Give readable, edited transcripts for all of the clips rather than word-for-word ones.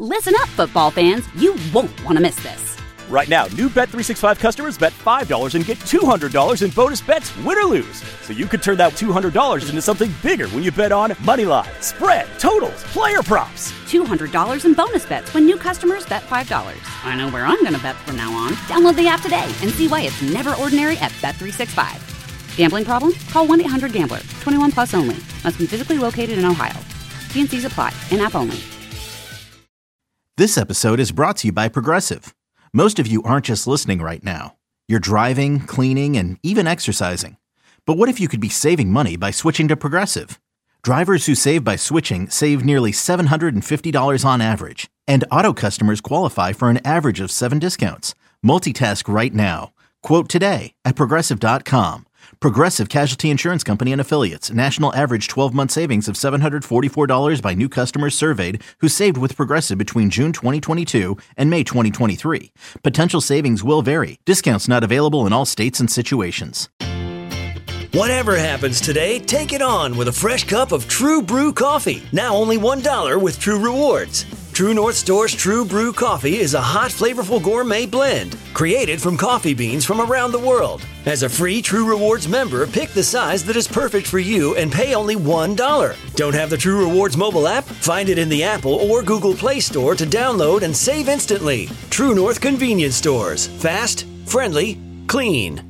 Listen up, football fans. You won't want to miss this. Right now, new Bet365 customers bet $5 and get $200 in bonus bets, win or lose. So you could turn that $200 into something bigger when you bet on money line, spread, totals, player props. $200 in bonus bets when new customers bet $5. I know where I'm going to bet from now on. Download the app today and see why it's never ordinary at Bet365. Gambling problem? Call 1-800-GAMBLER. 21 plus only. Must be physically located in Ohio. T&Cs apply. In-app only. This episode is brought to you by Progressive. Most of you aren't just listening right now. You're driving, cleaning, and even exercising. But what if you could be saving money by switching to Progressive? Drivers who save by switching save nearly $750 on average. And auto customers qualify for an average of 7 discounts. Multitask right now. Quote today at Progressive.com. Progressive Casualty Insurance Company and Affiliates. National average 12-month savings of $744 by new customers surveyed who saved with Progressive between June 2022 and May 2023. Potential savings will vary. Discounts not available in all states and situations. Whatever happens today, take it on with a fresh cup of True Brew coffee. Now only $1 with True Rewards. True North Store's True Brew coffee is a hot, flavorful gourmet blend created from coffee beans from around the world. As a free True Rewards member, pick the size that is perfect for you and pay only $1. Don't have the True Rewards mobile app? Find it in the Apple or Google Play Store to download and save instantly. True North Convenience Stores. Fast, friendly, clean.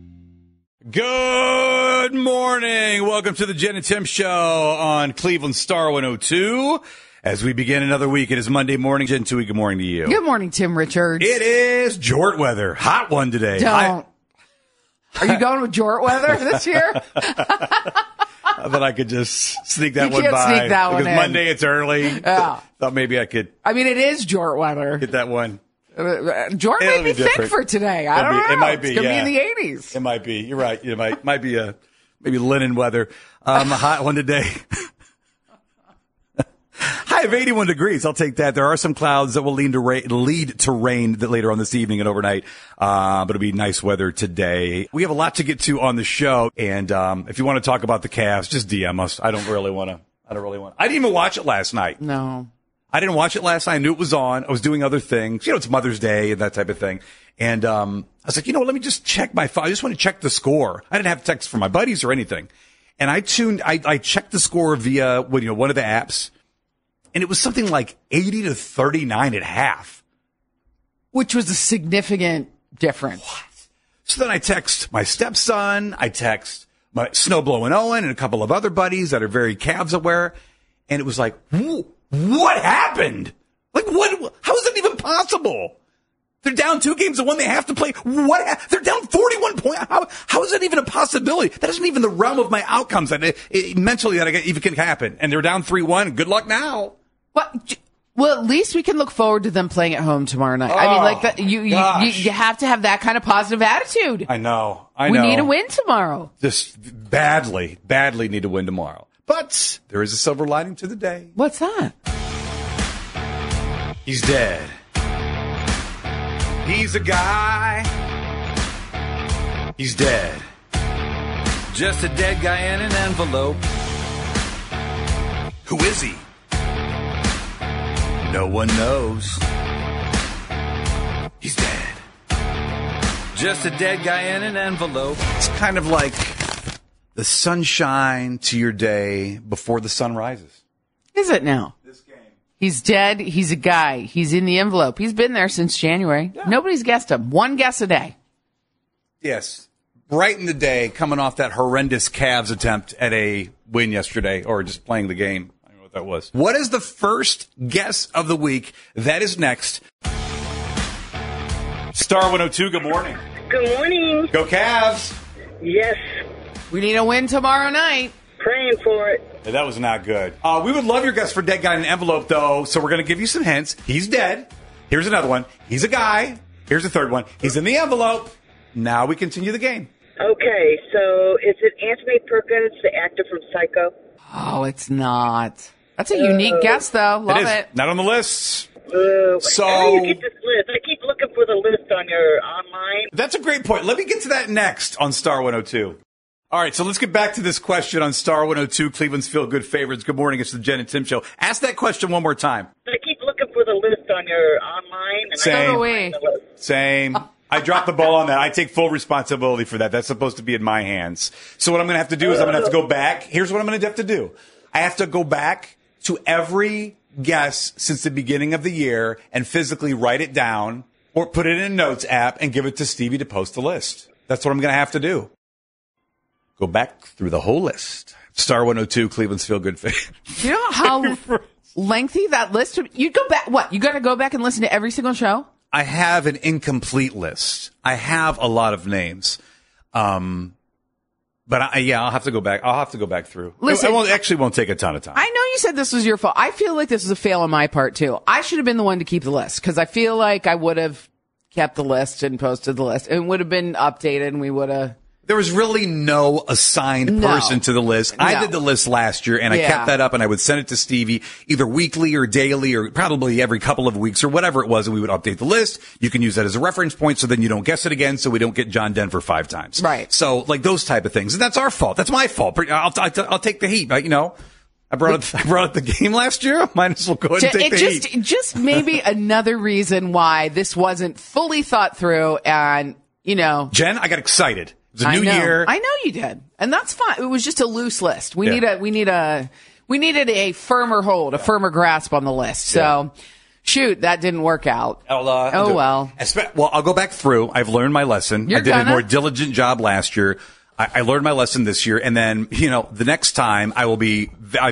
Good morning. Welcome to the Jen and Tim Show on Cleveland Star 102. As we begin another week, it is Monday morning. Jen Tui, good morning to you. Good morning, Tim Richards. It is Jort weather. Hot one today. Don't. Are you going with Jort weather this year? I thought I could just sneak that one can't by. sneak that one because in. Monday, it's early. Yeah. Thought maybe I could I mean, it is Jort weather. get that one. Jort It'll may be be thick different. for today. I don't know. It might be. It's going to yeah. be in the 80s. It might be. You're right. It might be maybe linen weather. A hot one today. High of 81 degrees. I'll take that. There are some clouds that will lead to rain later on this evening and overnight. But it'll be nice weather today. We have a lot to get to on the show. And, if you want to talk about the Cavs, just DM us. I don't really want to. I didn't even watch it last night. No. I didn't watch it last night. I knew it was on. I was doing other things. You know, it's Mother's Day and that type of thing. And, I was like, you know what? Let me just check my phone. I just want to check the score. I didn't have text from my buddies or anything. And I checked the score via, one of the apps. And it was something like 80-39 at half. Which was a significant difference. What? So then I text my stepson. I text my Snowblowing Owen and a couple of other buddies that are very Cavs aware. And it was like, what happened? Like, what? How is that even possible? They're down 2 games to 1. They have to play. What? They're down 41 points. How is that even a possibility? That isn't even the realm of my outcomes that mentally that even can happen. And they're down 3-1. Good luck now. Well, at least we can look forward to them playing at home tomorrow night. I mean, like that, you have to have that kind of positive attitude. I know. We need a win tomorrow. Just badly need to win tomorrow. But there is a silver lining to the day. What's that? He's dead. He's a guy. He's dead. Just a dead guy in an envelope. Who is he? No one knows. He's dead. Just a dead guy in an envelope. It's kind of like the sunshine to your day before the sun rises. Is it now? This game. He's dead. He's a guy. He's in the envelope. He's been there since January. Yeah. Nobody's guessed him. One guess a day. Yes. Bright in the day, coming off that horrendous Cavs attempt at a win yesterday, or just playing the game. I don't know what that was. What is the first guess of the week? That is next. Star 102, good morning. Good morning. Go Cavs. Yes, We need a win tomorrow night. praying for it. Hey, that was not good. We would love your guess for dead guy in an envelope, though, so we're going to give you some hints. He's dead. Here's another one. He's a guy. Here's a third one. He's in the envelope. Now we continue the game. Okay, so is it Anthony Perkins, the actor from Psycho? Oh, it's not. That's a unique guess, though. Love it. Not on the list. So how do you get this list? I keep looking for the list on your online. That's a great point. Let me get to that next on Star 102. All right, so let's get back to this question on Star 102, Cleveland's Feel Good Favorites. Good morning. It's the Jen and Tim Show. Ask that question one more time. I keep looking for the list on your online. And Same. I dropped the ball on that. I take full responsibility for that. That's supposed to be in my hands. So what I'm going to have to do is I'm going to have to go back. Here's what I'm going to have to do. I have to go back to every guess since the beginning of the year and physically write it down or put it in a notes app and give it to Stevie to post the list. That's what I'm going to have to do. Go back through the whole list. Star 102, Cleveland's Feel Good Favorite. Do you know how lengthy that list would be? You go back, what? You got to go back and listen to every single show? I have an incomplete list. I have a lot of names. But I'll have to go back. I'll have to go back through. Listen, it won't take a ton of time. I know you said this was your fault. I feel like this was a fail on my part too. I should have been the one to keep the list because I feel like I would have kept the list and posted the list. It would have been updated and we would have. There was really no assigned person to the list. I did the list last year, and I kept that up, and I would send it to Stevie either weekly or daily or probably every couple of weeks or whatever it was, and we would update the list. You can use that as a reference point so then you don't guess it again so we don't get John Denver 5 times. Right. So, like, those type of things. And that's our fault. That's my fault. I'll take the heat. You know, I brought up the game last year. Might as well go ahead and take the heat. Just maybe another reason why this wasn't fully thought through and, you know. Jen, I got excited. It's a new year. I know you did. And that's fine. It was just a loose list. We needed a firmer hold, a firmer grasp on the list. So shoot, that didn't work out. Well. I'll go back through. I've learned my lesson. I did a more diligent job last year. I learned my lesson this year, and then, you know, the next time it'll be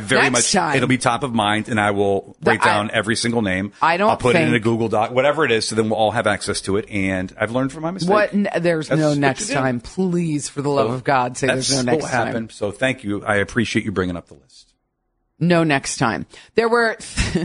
top of mind, and I will write down every single name. I'll put it in a Google Doc, whatever it is, so then we'll all have access to it, and I've learned from my mistake. There's no next time. Please, for the love of God, say there's no next time. That's what happened, so thank you. I appreciate you bringing up the list. No next time. There were...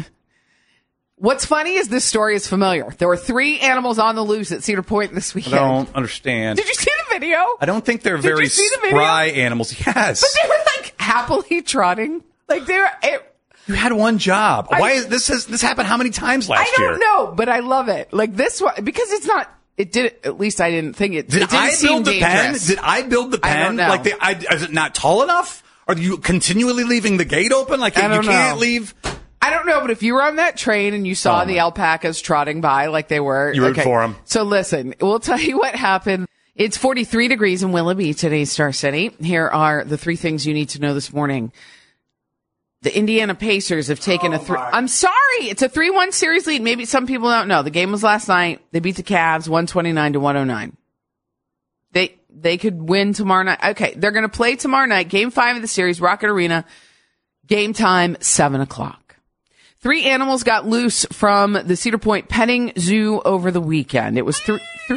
What's funny is this story is familiar. There were 3 animals on the loose at Cedar Point this weekend. I don't understand. Did you see the video? I don't think they're very spry animals. Yes. But they were like happily trotting. Like they were. You had one job. Why is this happened how many times last year? I don't know, but I love it. Like this one, because it's not. It did. At least I didn't think it. Did I build the pen? Did I build the pen? I don't know. Is it not tall enough? Are you continually leaving the gate open? Like you can't leave. I don't know, but if you were on that train and you saw the alpacas trotting by like they were. You rooted for them. So listen, we'll tell you what happened. It's 43 degrees in Willoughby, today's Star City. Here are the 3 things you need to know this morning. The Indiana Pacers have taken I'm sorry, it's a 3-1 series lead. Maybe some people don't know. The game was last night. They beat the Cavs 129-109. They could win tomorrow night. Okay, they're going to play tomorrow night. Game 5 of the series, Rocket Arena. Game time, 7:00. 3 animals got loose from the Cedar Point Petting Zoo over the weekend. It was 3.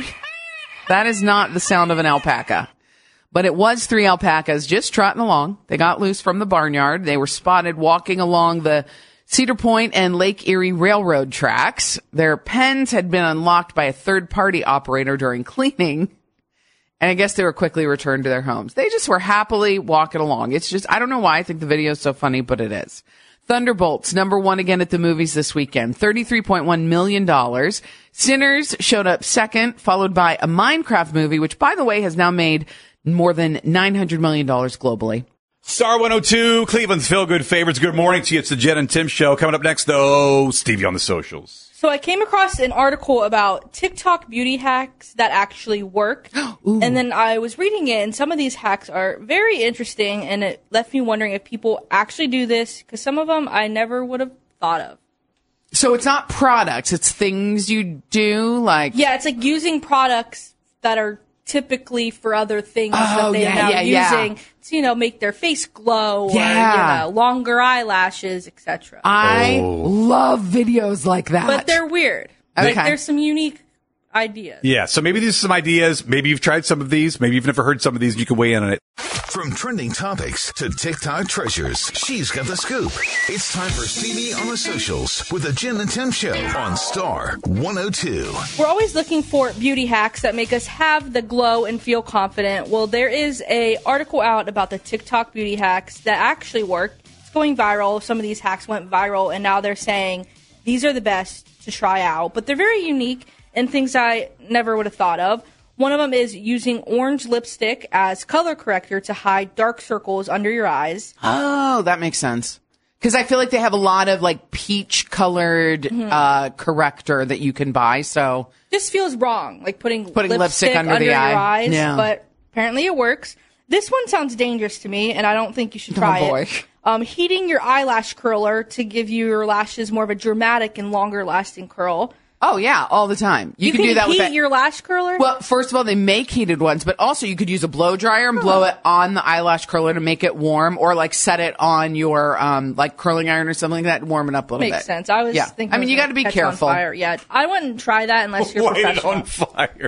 That is not the sound of an alpaca, but it was 3 alpacas just trotting along. They got loose from the barnyard. They were spotted walking along the Cedar Point and Lake Erie Railroad tracks. Their pens had been unlocked by a third-party operator during cleaning, and I guess they were quickly returned to their homes. They just were happily walking along. It's just, I don't know why I think the video is so funny, but it is. Thunderbolts, number 1 again at the movies this weekend, $33.1 million. Sinners showed up second, followed by a Minecraft movie, which, by the way, has now made more than $900 million globally. Star 102, Cleveland's feel-good favorites. Good morning to you. It's the Jen and Tim Show. Coming up next, though, Stevie on the socials. So I came across an article about TikTok beauty hacks that actually work. And then I was reading it, and some of these hacks are very interesting, and it left me wondering if people actually do this, because some of them I never would have thought of. So it's not products, it's things you do, like... Yeah, it's like using products that are typically for other things that they are now using to, you know, make their face glow or, you know, longer eyelashes, etc. I love videos like that. But they're weird. Okay. Like, there's some unique ideas. Yeah, so maybe these are some ideas. Maybe you've tried some of these. Maybe you've never heard some of these, and you can weigh in on it. From trending topics to TikTok treasures, she's got the scoop. It's time for Stevie on the socials with the Jen and Tim Show on Star 102. We're always looking for beauty hacks that make us have the glow and feel confident. Well, there is an article out about the TikTok beauty hacks that actually work. It's going viral. Some of these hacks went viral, and now they're saying these are the best to try out. But they're very unique and things I never would have thought of. One of them is using orange lipstick as color corrector to hide dark circles under your eyes. Oh, that makes sense. Because I feel like they have a lot of like peach colored corrector that you can buy. So This feels wrong, like putting lipstick under the your eye. eyes, Yeah. but apparently it works. This one sounds dangerous to me, and I don't think you should try it. Heating your eyelash curler to give your lashes more of a dramatic and longer lasting curl. Oh yeah, all the time. You can do that with heat your lash curler? Well, first of all, they make heated ones, but also you could use a blow dryer and blow it on the eyelash curler to make it warm, or like set it on your like curling iron or something like that, and warm it up a little bit. Makes sense. I was thinking. I mean, you got to be careful. Yeah, I wouldn't try that unless you're Light it professional. on fire.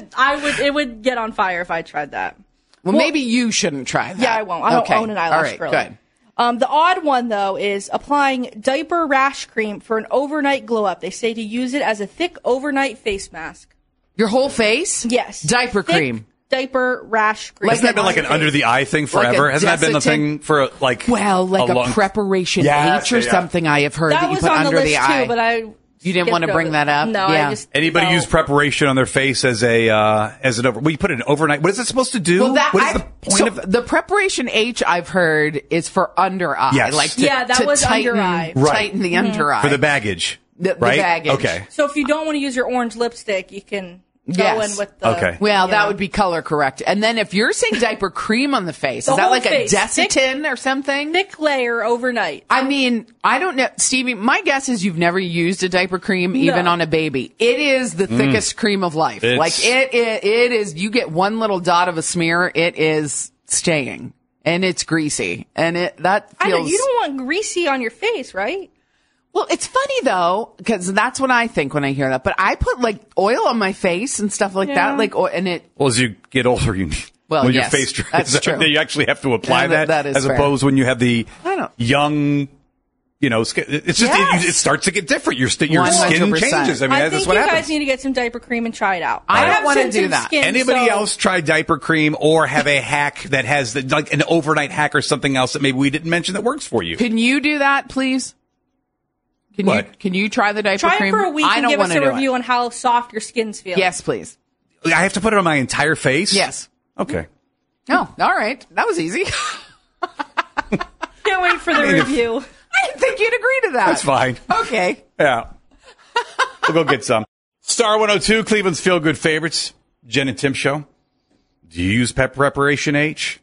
It would get on fire if I tried that. Well, maybe you shouldn't try that. Yeah, I won't. I don't own an eyelash curler. Good. The odd one, though, is applying diaper rash cream for an overnight glow-up. They say to use it as a thick overnight face mask. Your whole face? Yes. Diaper Thick cream. Diaper rash cream. Hasn't that been like an under-the-eye thing forever? Like Hasn't that been the thing for like a long... preparation Yes, H or something I have heard that you was put on under the list the eye. too, but You didn't want to bring that up? No, yeah. I just... Anybody use preparation on their face as as an over? Well, you put it in overnight. What is it supposed to do? Well, What is the point of the preparation H I've heard is for under eye. Yes. Like that was tighten, under eye. Right. Tighten the under eye. for the baggage? The right? baggage. Okay. So if you don't want to use your orange lipstick, you can go Yes. in with the... Okay. Well, that would be color correct. And then if you're saying diaper cream on the face, The is that whole like face. a Desitin or something? Thick layer overnight. I mean, I don't know. Stevie, my guess is you've never used a diaper cream even on a baby. It is the thickest cream of life. It's- Like it is, you get one little dot of a smear, it is staying. And it's greasy. And that I know, feels... you don't want greasy on your face, right? Well, it's funny though, because that's what I think when I hear that. But I put like oil on my face and stuff like that, like, and it. Well, as you get older, when yes, your face dries, that's true. you actually have to apply Yeah, that is as fair. opposed when you have the young. It's just Yes. it starts to get different. Your skin 100%. changes. I mean, I that's think what you happens. guys need to get some diaper cream and try it out. I don't have wanna sensitive do that. skin, Anybody so- else try diaper cream or have a hack that has like an overnight hack or something else that maybe we didn't mention that works for you? Can you do that, please? Can you try the diaper Try cream? it for a week I and don't give us wanna a do review it. on how soft your skin's feeling. Yes, please. I have to put it on my entire face? Yes. Okay. Oh, all right. That was easy. Can't wait for the review. I didn't think you'd agree to that. That's fine. Okay. Yeah. We'll go get some. Star 102, Cleveland's Feel Good Favorites. Jen and Tim Show. Do you use preparation H?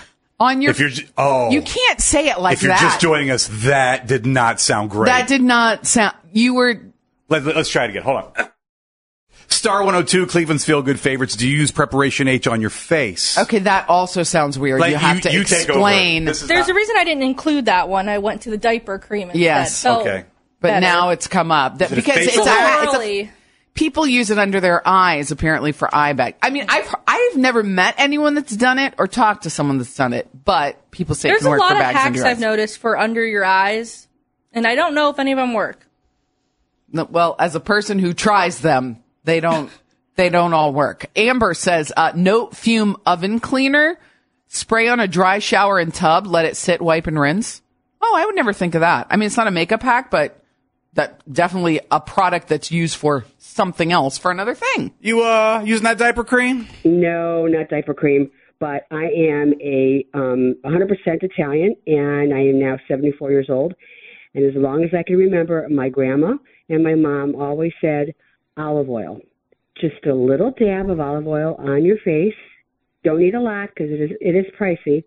On your... If you're You can't say it like if you're that. just joining us, that did not sound great. That did not sound... You were... Let's try it again. Hold on. Star 102, Cleveland's Feel Good Favorites. Do you use preparation H on your face? Okay, that also sounds weird. Like, you have to you take over. explain. There's a reason I didn't include that one. I went to the diaper cream instead. Yes. So Okay. But better. now it's come up. That, it a because facial it's Early. people use it under their eyes, apparently, for eye bag. I mean, I've never met anyone that's done it or talked to someone that's done it, but people say There's it can a work lot for of bags under hacks your I've eyes. noticed for under your eyes, and I don't know if any of them work. No, well, as a person who tries them, they don't all work. Amber says, no fume oven cleaner, spray on a dry shower and tub, let it sit, wipe and rinse. Oh, I would never think of that. I mean, it's not a makeup hack, but that definitely a product that's used for something else for another thing. You using that diaper cream? No, not diaper cream, but I am a 100% Italian, and I am now 74 years old. And as long as I can remember, my grandma and my mom always said olive oil. Just a little dab of olive oil on your face. Don't need a lot because it is pricey.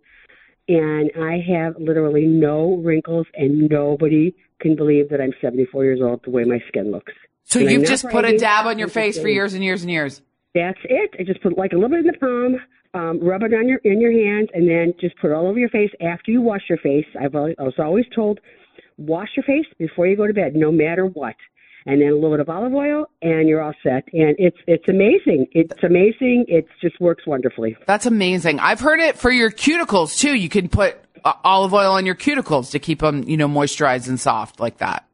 And I have literally no wrinkles, and nobody can believe that I'm 74 years old the way my skin looks. So And I'm you've not just put a bragging. dab on your I'm just face for saying. years and years and years. That's it. I just put like a little bit in the palm, rub it on in your hands, and then just put it all over your face after you wash your face. I was always told, wash your face before you go to bed, no matter what. And then a little bit of olive oil, and you're all set. And it's amazing. It's amazing. It just works wonderfully. That's amazing. I've heard it for your cuticles too. You can put olive oil on your cuticles to keep them, moisturized and soft like that.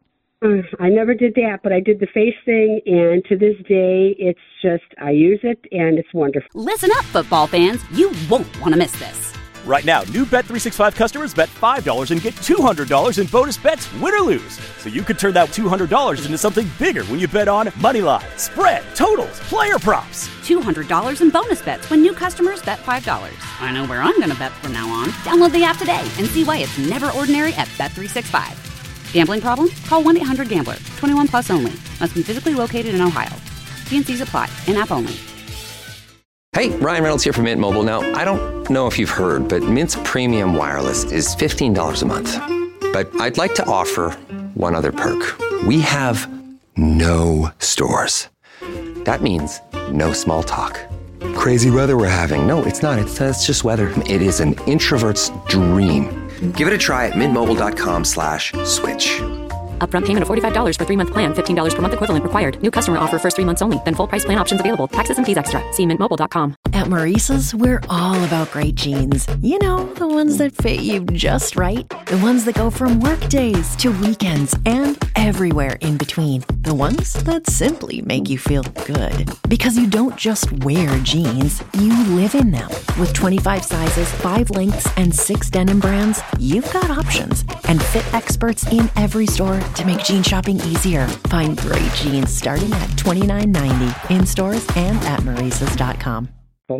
I never did that, but I did the face thing, and to this day, it's just, I use it, and it's wonderful. Listen up, football fans. You won't want to miss this. Right now, new Bet365 customers bet $5 and get $200 in bonus bets, win or lose. So you could turn that $200 into something bigger when you bet on Moneyline, spread, totals, player props. $200 in bonus bets when new customers bet $5. I know where I'm going to bet from now on. Download the app today and see why it's never ordinary at Bet365. Gambling problem? Call 1-800-GAMBLER. 21 plus only. Must be physically located in Ohio. T&Cs apply. In-app only. Hey, Ryan Reynolds here from Mint Mobile. Now, I don't know if you've heard, but Mint's premium wireless is $15 a month. But I'd like to offer one other perk. We have no stores. That means no small talk. Crazy weather we're having. No, it's not. It's just weather. It is an introvert's dream. Give it a try at mintmobile.com/switch. Upfront payment of $45 for 3-month plan. $15 per month equivalent required. New customer offer first 3 months only. Then full price plan options available. Taxes and fees extra. See mintmobile.com. At Maurice's, we're all about great jeans. You know, the ones that fit you just right. The ones that go from work days to weekends and everywhere in between. The ones that simply make you feel good. Because you don't just wear jeans, you live in them. With 25 sizes, 5 lengths, and 6 denim brands, you've got options. And fit experts in every store to make jean shopping easier. Find great jeans starting at $29.90 in stores and at Maurices.com.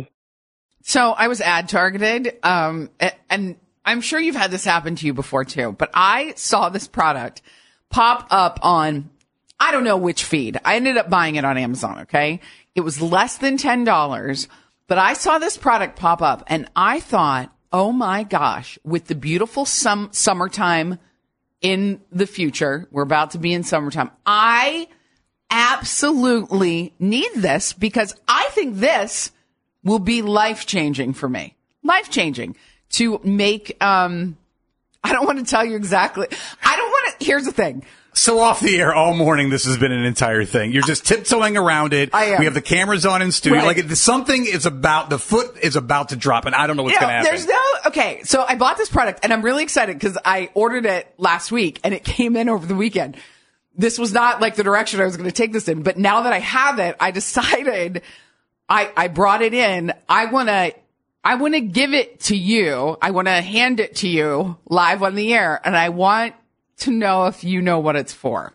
So I was ad targeted, and I'm sure you've had this happen to you before too, but I saw this product pop up on, I don't know which feed. I ended up buying it on Amazon, okay? It was less than $10, but I saw this product pop up and I thought, oh my gosh, with the beautiful summertime in the future, we're about to be in summertime, I absolutely need this because I think this will be life-changing for me. Life-changing to make, I don't want to tell you exactly. I don't want to, here's the thing. So off the air all morning, this has been an entire thing. You're just tiptoeing around it. I am. We have the cameras on in studio. Right. Like something is about, the foot is about to drop and I don't know what's going to happen. Okay, so I bought this product and I'm really excited because I ordered it last week and it came in over the weekend. This was not like the direction I was going to take this in, but now that I have it, I decided I brought it in. I want to give it to you. I want to hand it to you live on the air and I want to know if you know what it's for.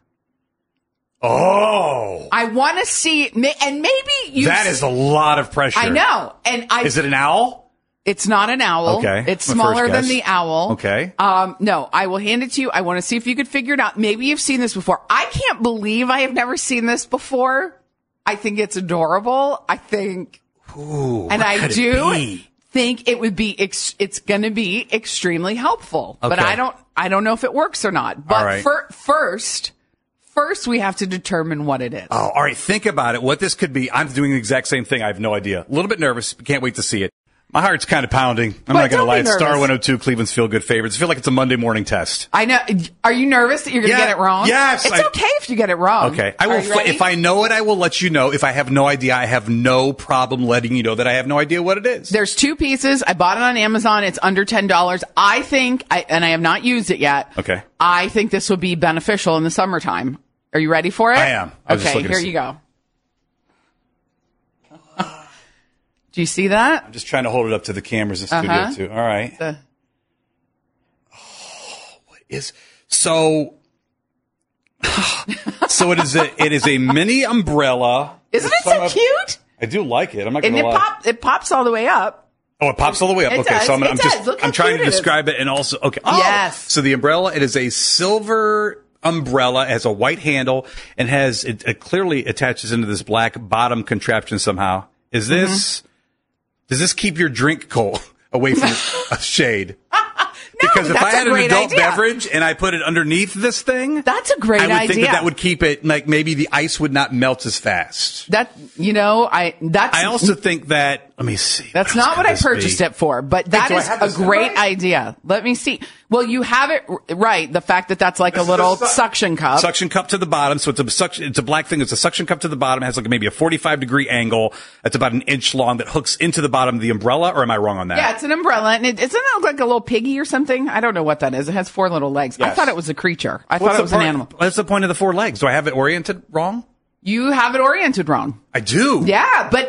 Oh. I want to see, and maybe you. That is a lot of pressure. I know. And Is it an owl? It's not an owl. Okay. It's smaller than the owl. Okay. No, I will hand it to you. I want to see if you could figure it out. Maybe you've seen this before. I can't believe I have never seen this before. I think it's adorable. I think, Ooh, and I do think it would be, it's going to be extremely helpful, okay. but I don't know if it works or not. But right. First we have to determine what it is. Oh, all right. Think about it. What this could be. I'm doing the exact same thing. I have no idea. A little bit nervous. Can't wait to see it. My heart's kind of pounding. I'm not going to lie. It's Star 102, Cleveland's Feel Good Favorites. I feel like it's a Monday morning test. I know. Are you nervous that you're going to get it wrong? Yes. It's okay if you get it wrong. Okay. I will. If I know it, I will let you know. If I have no idea, I have no problem letting you know that I have no idea what it is. There's 2 pieces. I bought it on Amazon. It's under $10. I think, and I have not used it yet. Okay. I think this would be beneficial in the summertime. Are you ready for it? I am. Okay, here you go. Do you see that? I'm just trying to hold it up to the cameras in studio too. All right. What is so? So it is a mini umbrella. Isn't it so cute? I do like it. I'm not going to lie. It pops all the way up. Oh, it pops all the way up. It Okay, does. so Look I'm trying cute to describe it and also okay. Oh, yes. So the umbrella, it is a silver umbrella, has a white handle, and it clearly attaches into this black bottom contraption somehow. Is this? Does this keep your drink cold away from a shade? Because if I had an adult beverage and I put it underneath this thing, that's a great idea. I would think that would keep it, like maybe the ice would not melt as fast. I also think that, let me see. That's not what I purchased it for, but that is a great idea. Let me see. Well, you have it right. The fact that that's like a little suction cup. Suction cup to the bottom. So it's a black thing. It's a suction cup to the bottom. It has like maybe a 45-degree angle. It's about an inch long that hooks into the bottom of the umbrella, or am I wrong on that? Yeah, it's an umbrella. And isn't it like a little piggy or something? I don't know what that is. It has 4 little legs. Yes. I thought it was a creature. I thought it was an animal. What's the point of the 4 legs? Do I have it oriented wrong? You have it oriented wrong. I do? Yeah, Yeah, but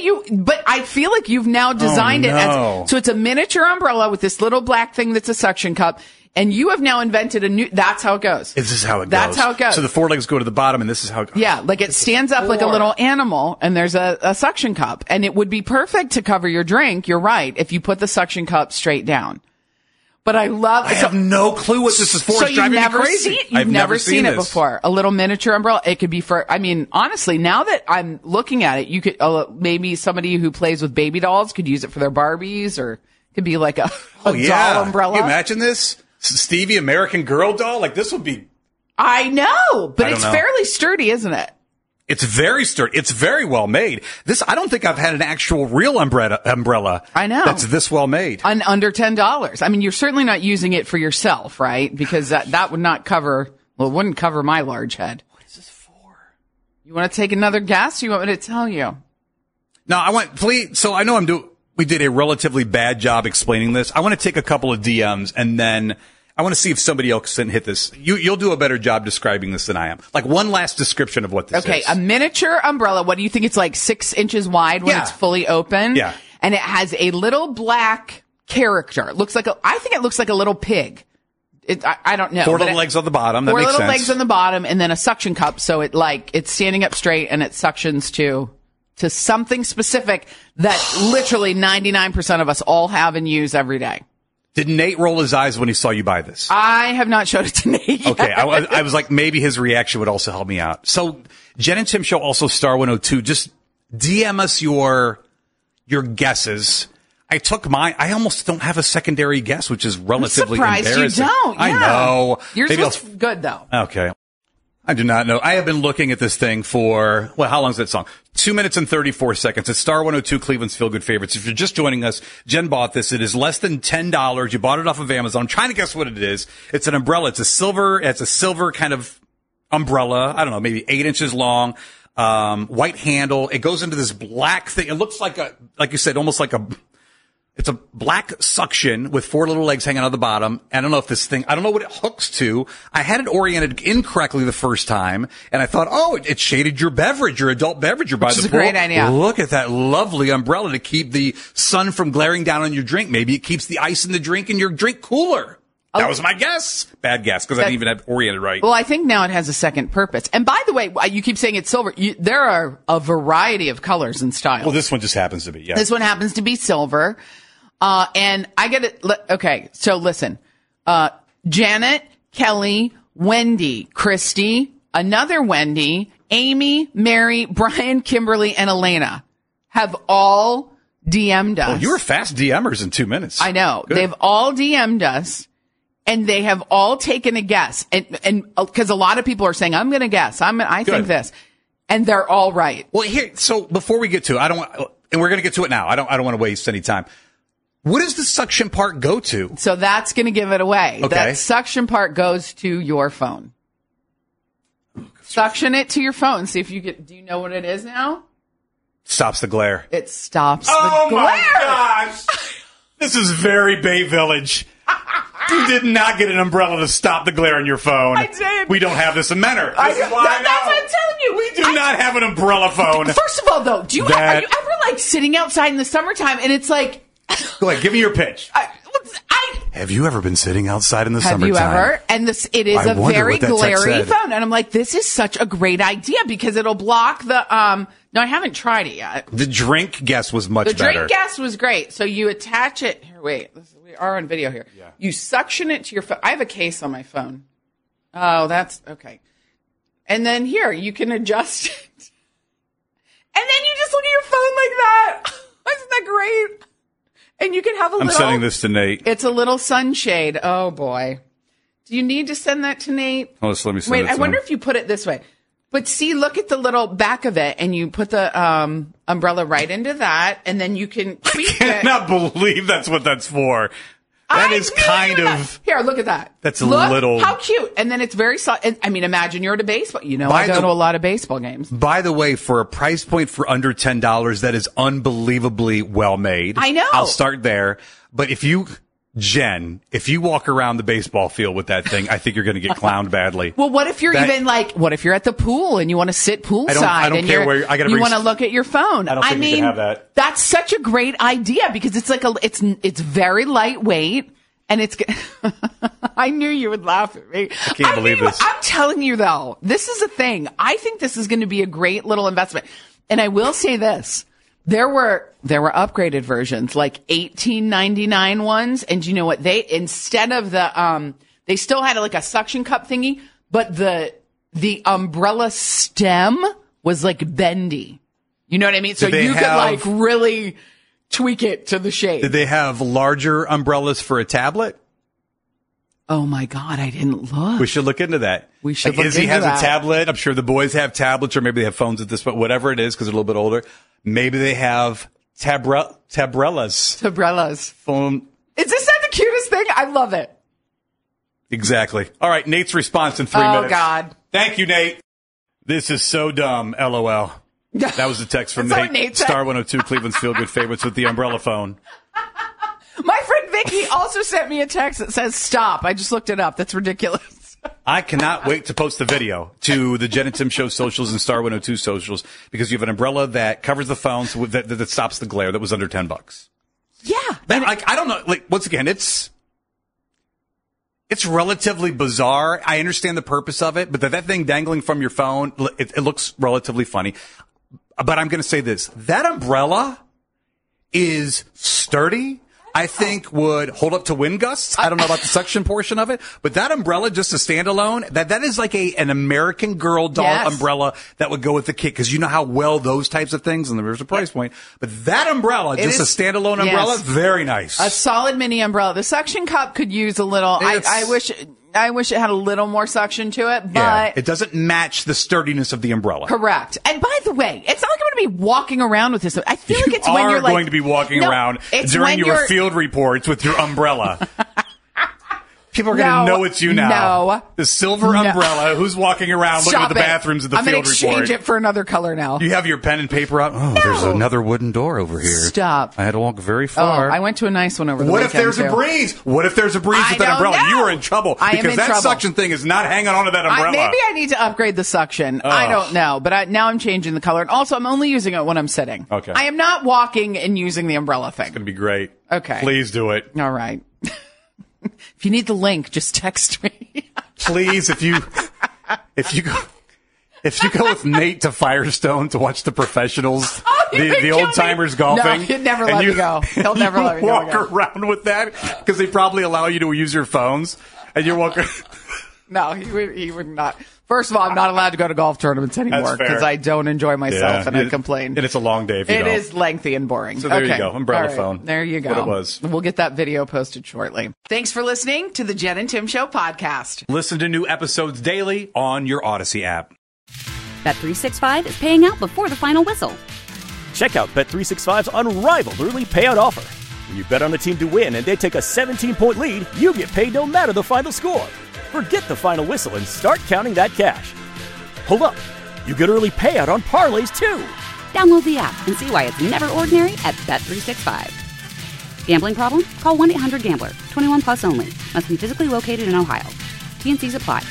I feel like you've now designed it so it's a miniature umbrella with this little black thing that's a suction cup. And you have now invented that's how it goes. This is how it goes. That's how it goes. So the four legs go to the bottom, and this is how it goes. Yeah, like it stands up like a little animal, and there's a suction cup. And it would be perfect to cover your drink, you're right, if you put the suction cup straight down. But I have no clue what this is for. So it's driving me crazy. You've never seen it before. A little miniature umbrella. It could be honestly, now that I'm looking at it, you could, maybe somebody who plays with baby dolls could use it for their Barbies, or it could be like a doll umbrella. Can you imagine this? Stevie, American Girl doll? Like, this would be... I know, but it's fairly sturdy, isn't it? It's very sturdy. It's very well made. I don't think I've had an actual real umbrella. I know. That's this well made. Under $10. I mean, you're certainly not using it for yourself, right? Because that would not cover, it wouldn't cover my large head. What is this for? You want to take another guess? Or you want me to tell you? No, so I know we did a relatively bad job explaining this. I want to take a couple of DMs and then I want to see if somebody else can hit this. You'll do a better job describing this than I am. Like one last description of what this is. Okay, a miniature umbrella. What do you think? It's like 6 inches wide when it's fully open. Yeah. And it has a little black character. I think it looks like a little pig. I don't know. 4 little legs on the bottom. That makes sense. 4 little legs on the bottom and then a suction cup. So it's standing up straight and it suctions to something specific that literally 99% of us all have and use every day. Did Nate roll his eyes when he saw you buy this? I have not showed it to Nate yet. Okay, I was like, maybe his reaction would also help me out. So, Jen and Tim Show, also Star 102, just DM us your guesses. I took mine. I almost don't have a secondary guess, which is relatively I'm surprised embarrassing. You don't. Yeah. I know. Yours was good, though. Okay. I do not know. I have been looking at this thing for, how long is that song? 2 minutes and 34 seconds. It's Star 102, Cleveland's Feel Good Favorites. If you're just joining us, Jen bought this. It is less than $10. You bought it off of Amazon. I'm trying to guess what it is. It's an umbrella. It's a silver kind of umbrella. I don't know, maybe 8 inches long, white handle. It goes into this black thing. It looks like like you said, almost like it's a black suction with 4 little legs hanging out the bottom. I don't know what it hooks to. I had it oriented incorrectly the first time, and I thought, it shaded your adult beverage. You're by the pool. Which is a great idea. Look at that lovely umbrella to keep the sun from glaring down on your drink. Maybe it keeps the ice in the drink and your drink cooler. That was my guess. Bad guess, because I didn't even have it oriented right. Well, I think now it has a second purpose. And by the way, you keep saying it's silver. There are a variety of colors and styles. Well, this one just happens to be, yeah. This one happens to be silver. And I get it. Okay. So listen, Janet, Kelly, Wendy, Christy, another Wendy, Amy, Mary, Brian, Kimberly, and Elena have all DM'd us. Well, you were fast DMers in 2 minutes. I know. Good. They've all DM'd us and they have all taken a guess. And cause a lot of people are saying, I'm going to guess. I think this, and they're all right. Well, so before we get to it, and we're going to get to it now. I don't want to waste any time. What does the suction part go to? So that's going to give it away. Okay. That suction part goes to your phone. Suction it to your phone. See if you do you know what it is now? Stops the glare. It stops the glare. Oh my gosh. This is very Bay Village. You did not get an umbrella to stop the glare on your phone. I did. We don't have this in Menor. That's what I'm telling you. We do not have an umbrella phone. First of all, though, are you ever like sitting outside in the summertime and it's like... Go ahead, give me your pitch. Have you ever been sitting outside in the summertime? Have you ever? And it is a very glary phone. And I'm like, this is such a great idea because it'll block the, no, I haven't tried it yet. The drink guess was much better. The drink guess was great. So you attach it. Here, wait, we are on video here. Yeah. You suction it to your phone. I have a case on my phone. Oh, that's okay. And then here, you can adjust it. And then you just look at your phone like that. Isn't that great? And you can have I'm sending this to Nate. It's a little sunshade. Oh, boy. Do you need to send that to Nate? Oh, let me send Wait, it to I wonder him. if you put it this way. But see, look at the little back of it, and you put the umbrella right into that, and then you can tweak it. I cannot believe that's what that's for. That is kind of... Here, look at that. That's a little... How cute. And then it's very soft. I mean, imagine you're at a baseball. I go to a lot of baseball games. By the way, for a price point for under $10, that is unbelievably well made. I know. I'll start there. But if you Jen, if you walk around the baseball field with that thing, I think you're going to get clowned badly. Well, what if you're what if you're at the pool and you want to sit poolside? I don't care where I got to. You want to look at your phone. I don't think you can have that. That's such a great idea because it's like it's very lightweight and it's. I knew you would laugh at me. I can't believe this. I'm telling you though, this is a thing. I think this is going to be a great little investment. And I will say this. There were upgraded versions, like $18.99 ones, and you know what? They instead of the they still had like a suction cup thingy, but the umbrella stem was like bendy. You know what I mean? So you could like really tweak it to the shape. Did they have larger umbrellas for a tablet? Oh my God, I didn't look. We should look into that. We should look into that. Izzy has a tablet. I'm sure the boys have tablets, or maybe they have phones at this point. Whatever it is, because they're a little bit older. Maybe they have tabrellas. Tabrellas. Phone. Is this not the cutest thing? I love it. Exactly. All right, Nate's response in 3 minutes. Oh, God. Thank you, Nate. This is so dumb, LOL. That was the text from Nate. Star 102, Cleveland's Feel Good favorites with the umbrella phone. My friend Vicky also sent me a text that says, stop. I just looked it up. That's ridiculous. I cannot wait to post the video to the Jen and Tim Show socials and Star 102 socials because you have an umbrella that covers the phone so that stops the glare that was under $10. Yeah. I don't know. Like, once again, it's relatively bizarre. I understand the purpose of it, but that thing dangling from your phone, it looks relatively funny. But I'm going to say this. That umbrella is sturdy. I think would hold up to wind gusts. I don't know about the suction portion of it, but that umbrella, just a standalone, that is like an American Girl doll umbrella that would go with the kit, because you know how well those types of things, and there's a price point. But that umbrella, a standalone umbrella, very nice. A solid mini umbrella. The suction cup could use a little. I wish it had a little more suction to it, but it doesn't match the sturdiness of the umbrella. Correct. And by the way, it's not like I'm going to be walking around with this. I feel like it's when you're like going to be walking around during your field reports with your umbrella. People are going to know it's you now. No. The silver umbrella. Who's walking around looking at the bathrooms of the field report? I'm going to exchange it for another color now. You have your pen and paper out? Oh, there's another wooden door over here. Stop. I had to walk very far. Oh, I went to a nice one over the weekend. What if there's a breeze? What if there's a breeze with that umbrella? You are in trouble. Because that suction thing is not hanging onto that umbrella. Maybe I need to upgrade the suction. I don't know. But now I'm changing the color. And also, I'm only using it when I'm sitting. Okay. I am not walking and using the umbrella thing. It's going to be great. Okay. Please do it. All right. If you need the link, just text me. Please, if you go with Nate to Firestone to watch the professionals, the old timers golfing. No, he'd never let me go. He'll never let me go. Walk around with that because they probably allow you to use your phones, and you're walking. No, he would not. First of all, I'm not allowed to go to golf tournaments anymore because I don't enjoy myself and I complain. And it's a long day if you don't. It is lengthy and boring. So there you go. Umbrella phone. There you go. What it was. We'll get that video posted shortly. Thanks for listening to the Jen and Tim Show podcast. Listen to new episodes daily on your Odyssey app. Bet365 is paying out before the final whistle. Check out Bet365's unrivaled early payout offer. When you bet on a team to win and they take a 17-point lead, you get paid no matter the final score. Forget the final whistle and start counting that cash. Hold up. You get early payout on parlays, too. Download the app and see why it's never ordinary at Bet365. Gambling problem? Call 1-800-GAMBLER. 21 plus only. Must be physically located in Ohio. T&Cs apply.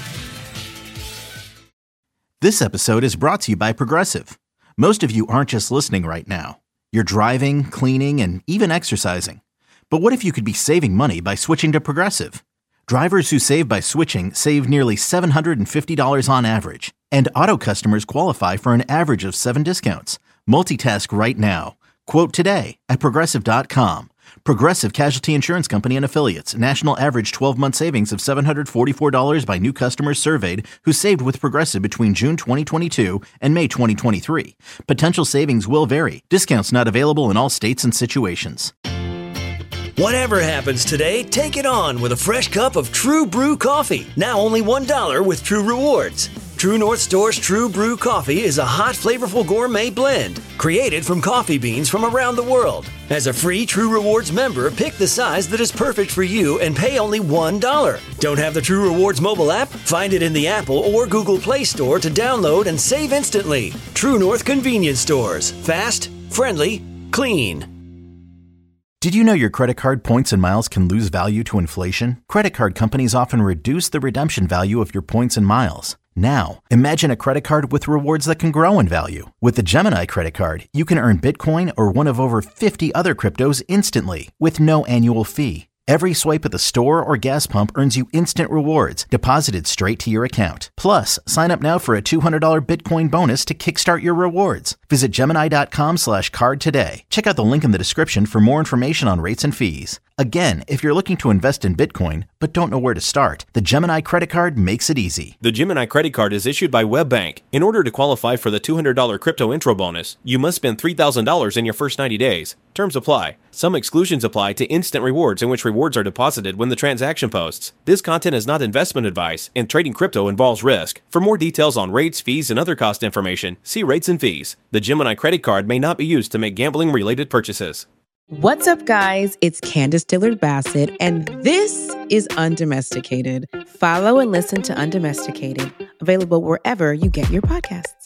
This episode is brought to you by Progressive. Most of you aren't just listening right now. You're driving, cleaning, and even exercising. But what if you could be saving money by switching to Progressive? Drivers who save by switching save nearly $750 on average, and auto customers qualify for an average of 7 discounts. Multitask right now. Quote today at Progressive.com. Progressive Casualty Insurance Company and Affiliates. National average 12-month savings of $744 by new customers surveyed who saved with Progressive between June 2022 and May 2023. Potential savings will vary. Discounts not available in all states and situations. Whatever happens today, take it on with a fresh cup of True Brew coffee. Now only $1 with True Rewards. True North Store's True Brew coffee is a hot, flavorful gourmet blend created from coffee beans from around the world. As a free True Rewards member, pick the size that is perfect for you and pay only $1. Don't have the True Rewards mobile app? Find it in the Apple or Google Play Store to download and save instantly. True North Convenience Stores. Fast, friendly, clean. Did you know your credit card points and miles can lose value to inflation? Credit card companies often reduce the redemption value of your points and miles. Now, imagine a credit card with rewards that can grow in value. With the Gemini credit card, you can earn Bitcoin or one of over 50 other cryptos instantly with no annual fee. Every swipe at the store or gas pump earns you instant rewards deposited straight to your account. Plus, sign up now for a $200 Bitcoin bonus to kickstart your rewards. Visit Gemini.com/card today. Check out the link in the description for more information on rates and fees. Again, if you're looking to invest in Bitcoin but don't know where to start, the Gemini credit card makes it easy. The Gemini credit card is issued by WebBank. In order to qualify for the $200 crypto intro bonus, you must spend $3,000 in your first 90 days. Terms apply. Some exclusions apply to instant rewards in which rewards are deposited when the transaction posts. This content is not investment advice, and trading crypto involves risk. For more details on rates, fees, and other cost information, see rates and fees. The Gemini credit card may not be used to make gambling-related purchases. What's up, guys? It's Candace Dillard-Bassett, and this is Undomesticated. Follow and listen to Undomesticated, available wherever you get your podcasts.